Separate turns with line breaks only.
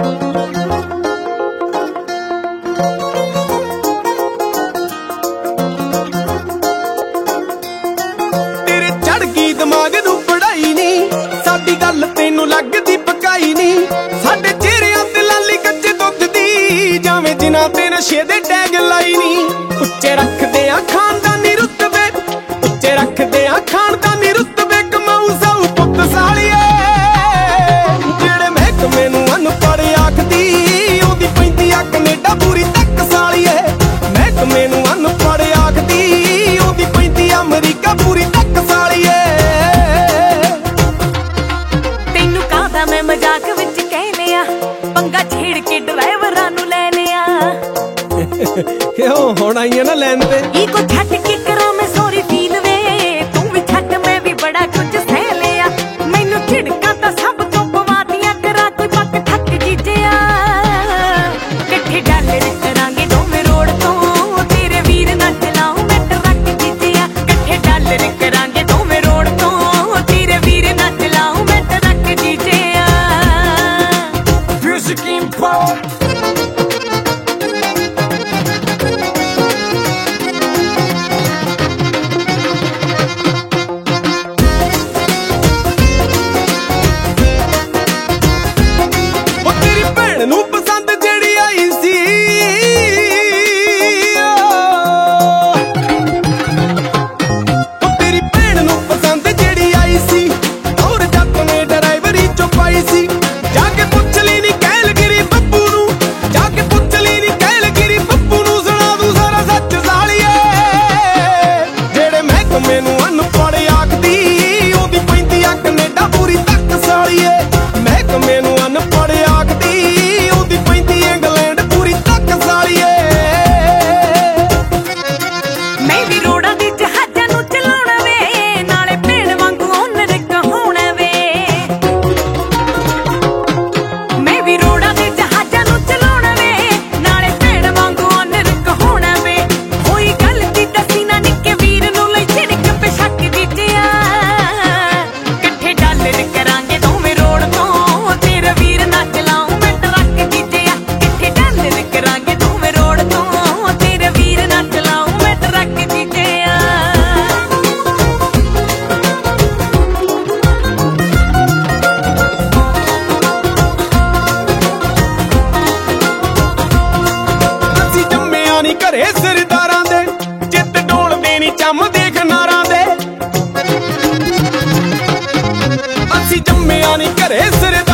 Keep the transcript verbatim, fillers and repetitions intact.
तेरे चढ़ गई दिमाग नू पढ़ाई नी, साडी गल तेनू लगदी पकाई नी। साडे चेहरियां ते लाली कच्चे दुध दी, जावें जिन्हां ते नशे दे टैग लाई नी। उच्चे रखदे आ खानदानी रुतबे, उच्चे रखदे आ खानदानी रुतबे, कमाऊ साऊ पुत सालिए। जेड़े महकमे नू अनपढ़ आखदी, ओदी पैंदी आ कनेडा पूरी तक सालिए। महकमे नू अनपढ़ आखदी, ओदी पैंदी अमरीका पूरी तक सालिए।
तैनू कहदा मैं मजाक विच कहने आ, पंगा छेड़ के ड्राइवरां नू ले लिया।
क्यों हुण आईयां ना लैन ते
इको छट के करा मैं सॉरी फील वे, तू भी छट मैं भी बड़ा कुछ सह लिया। मैनू झिड़कां तां सब तो पवातियां, करा कोई पक ठक जीजिया। कट्ठे डॉलर करांगे दोवें रोड तो, तेरे वीर नाल चलाऊं मैं ट्रक जीजिया। कट्ठे डॉलर करांगे दोवें रोड तो, तेरे वीर नाल चलाऊं मैं ट्रक जीजिया।
Music Import। ਨੂੰ ਪਸੰਦ ਜਿਹੜੀ ਆਈ ਸੀ, ਉਹ ਤੇਰੀ ਭੈਣ ਨੂੰ ਪਸੰਦ ਜਿਹੜੀ ਆਈ ਸੀ, ਔਰ ਜੱਟ ਨੇ ਡਰਾਈਵਰੀ ਚੋਂ ਪਾਈ ਸੀ। ਜਾ ਕੇ ਪੁੱਛ ਲਈ ਨੀ ਕਹਿਲਗਿਰੀ ਬੱਬੂ ਨੂੰ, ਜਾ ਕੇ ਪੁੱਛ ਲਈ ਨੀ ਕਹਿਲਗਿਰੀ ਬੱਬੂ ਨੂੰ, ਸੁਣਾ ਦੂੰ ਸਾਰਾ ਸੱਚ ਸਾਲੀਏ। ਜਿਹੜੇ ਮਹਿਕਮੇ ਨੂੰ ਅਨਪੜ੍ਹ ਆਖਦੀ, ਉਹਦੀ ਪੈਂਦੀ ਆ ਕਨੇਡਾ ਪੂਰੀ ਤੱਕ ਸਾਲੀਏ। ਮਹਿਕਮੇ ਨੂੰ ਅਨਪੜ੍ਹ ਆਖਦੀ, ਘਰੇ ਸਰਦਾਰਾਂ ਦੇ ਚਿੱਤ ਡੋਲਦੇ ਨੀ ਚੰਮ ਦੇਖ ਨਾਰਾਂ ਦੇ। ਅਸੀਂ ਜੰਮਿਆ ਨੀ ਘਰੇ ਸਰਦਾਰਾਂ